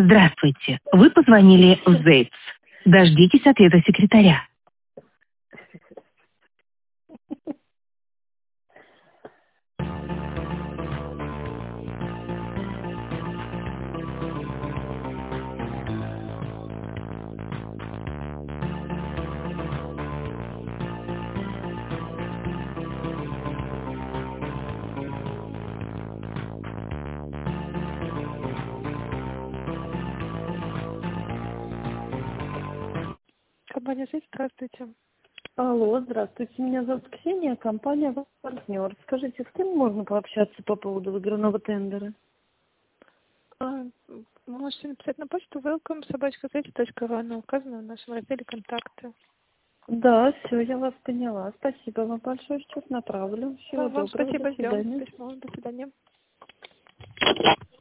Здравствуйте. Вы позвонили в ЗЭЙЦ. Дождитесь ответа секретаря. Компания «Жизнь», здравствуйте. Алло, здравствуйте. Меня зовут Ксения, компания «Ваш партнер». Скажите, с кем можно пообщаться по поводу выигранного тендера? Вы можете написать на почту welcome@zec.ru, она указана в нашем разделе «Контакты». Да, все, я вас поняла. Спасибо вам большое, сейчас направлю. Всего Вам доброго, до спасибо, ждем свидания. письмо. До свидания.